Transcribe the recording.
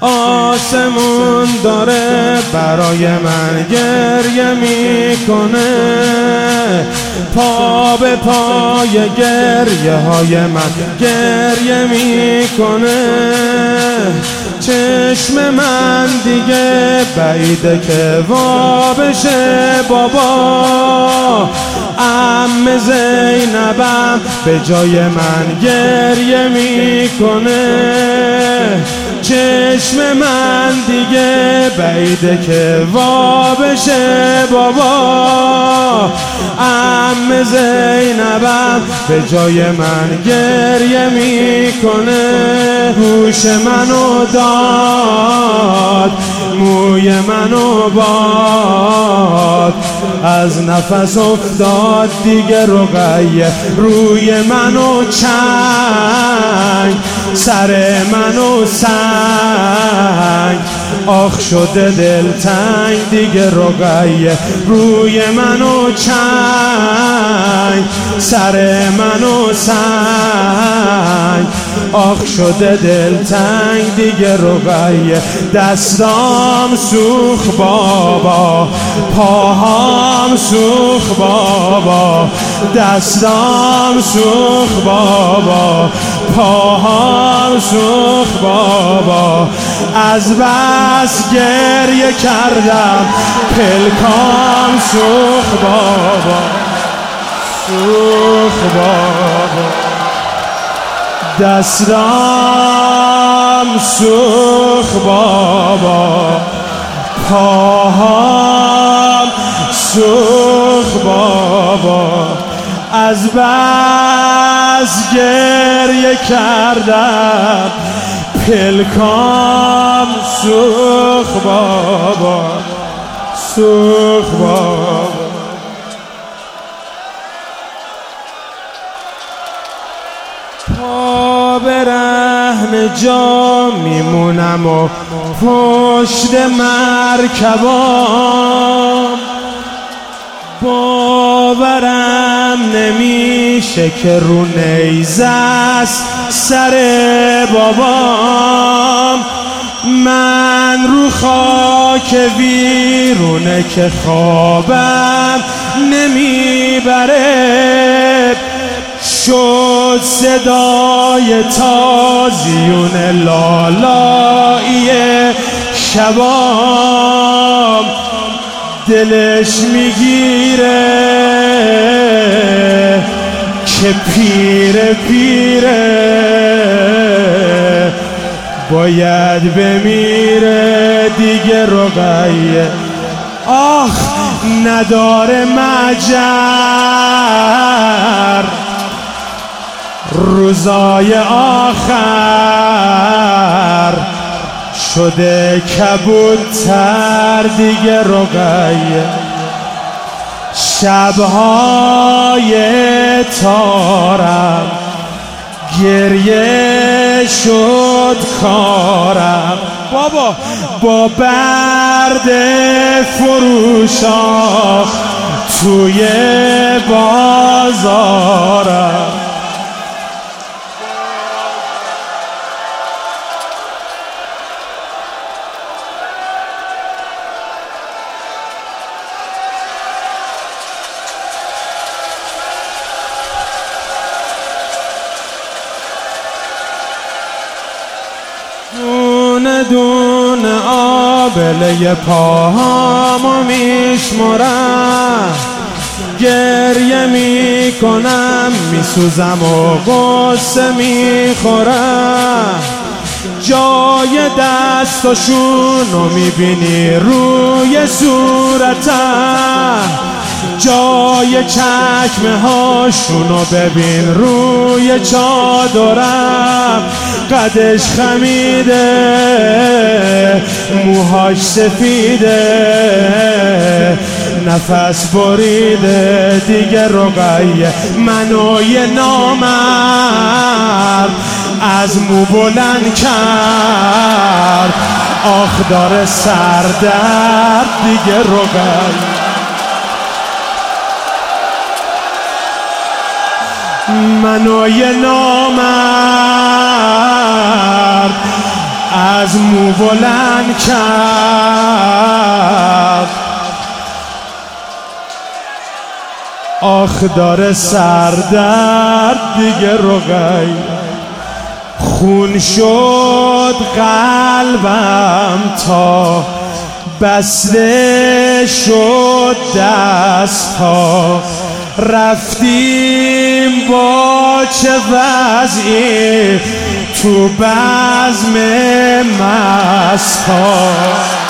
آسمون داره برای من گریه میکنه، پا به پای گریه های من گریه میکنه. چشم من دیگه بعیده که وا بشه بابا، عمه زینبم به جای من گریه میکنه. چشم من دیگه بعیده که وا بشه بابا، عمه زینبم به جای من گریه میکنه. هوش منو داد، موی منو باد، از نفس افتاد دیگه رقیه، روی منو چنگ، سر منو سنگ، آخ شده دلتنگ دیگه رقیه، روی منو چنگ، سر منو سنگ، آخ شده دلتنگ دیگه رقیه. دستام سوخ بابا، پاهام سوخ بابا، دستام سوخ بابا، پاهام سوخ بابا، از بس گریه کردم پلکام سوخ بابا، سوخ بابا، دستام سوخ بابا، پاهام سوخ بابا، از بس گریه کردم پلکام سوخ بابا، سوخ بابا. پا به رهن جا میمونم و پشت مرکبام، باورم نمیشه که رو نیزه است سر بابام. من رو خاک ویرونه که خوابم نمیبره، شد صدای تازیون لالایی شبام، دلش میگیره که پیره پیره باید بمیره دیگه رقیه. آخ نداره مجر روزای آخر، شده کبوتر دیگه رقیه. شبهای تارم گریه شد کارم بابا، با برد فروشا توی بازارم. دونه دونه آبله پاهامو میشمرم، گریه میکنم میسوزم و غصه میخورم. جای دستاشونو میبینی روی صورتم، جای چکمه هاشونو ببین روی چادرم. قدش خمیده موهاش سفیده، نفس بریده دیگه رقیه. منو یه نامرد از مو بلند کرد، آخ داره سردرد دیگه رقیه. منو یه نامرد از مو بلند کرد. آخ داره سردرد دیگه رقی، خون شد قلبم تا بسته شد دست ها. رفتیم با چه وضعی تو بزم مست ها.